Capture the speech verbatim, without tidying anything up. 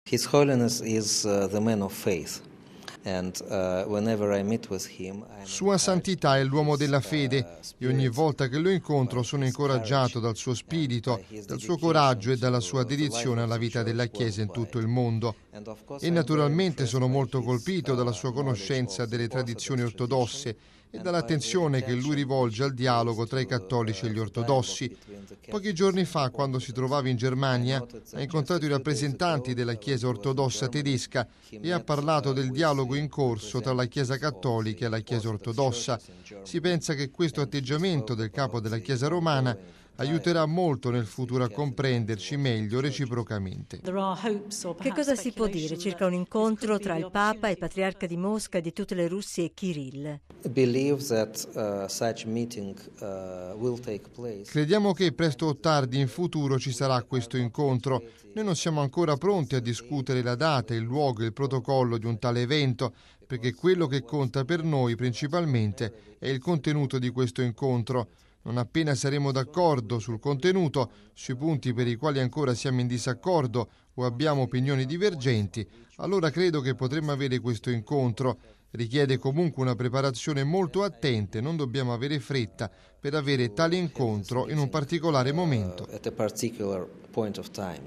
His Holiness is uh, the man of faith. And, uh, whenever I meet with him, I'm Sua Santità è l'uomo della fede e ogni volta che lo incontro sono incoraggiato dal suo spirito, dal suo coraggio e dalla sua dedizione alla vita della Chiesa in tutto il mondo. E naturalmente sono molto colpito dalla sua conoscenza delle tradizioni ortodosse e dall'attenzione che lui rivolge al dialogo tra i cattolici e gli ortodossi. Pochi giorni fa, quando si trovava in Germania, ha incontrato i rappresentanti della Chiesa ortodossa tedesca e ha parlato del dialogo in corso tra la Chiesa cattolica e la Chiesa ortodossa. Si pensa che questo atteggiamento del capo della Chiesa romana aiuterà molto nel futuro a comprenderci meglio reciprocamente. Che cosa si può dire circa un incontro tra il Papa, il Patriarca di Mosca e di tutte le Russie e Kirill? Crediamo che presto o tardi in futuro ci sarà questo incontro. Noi non siamo ancora pronti a discutere la data, il luogo e il protocollo di un tale evento, perché quello che conta per noi principalmente è il contenuto di questo incontro. Non appena saremo d'accordo sul contenuto, sui punti per i quali ancora siamo in disaccordo o abbiamo opinioni divergenti, allora credo che potremmo avere questo incontro. Richiede comunque una preparazione molto attenta e non dobbiamo avere fretta per avere tale incontro in un particolare momento.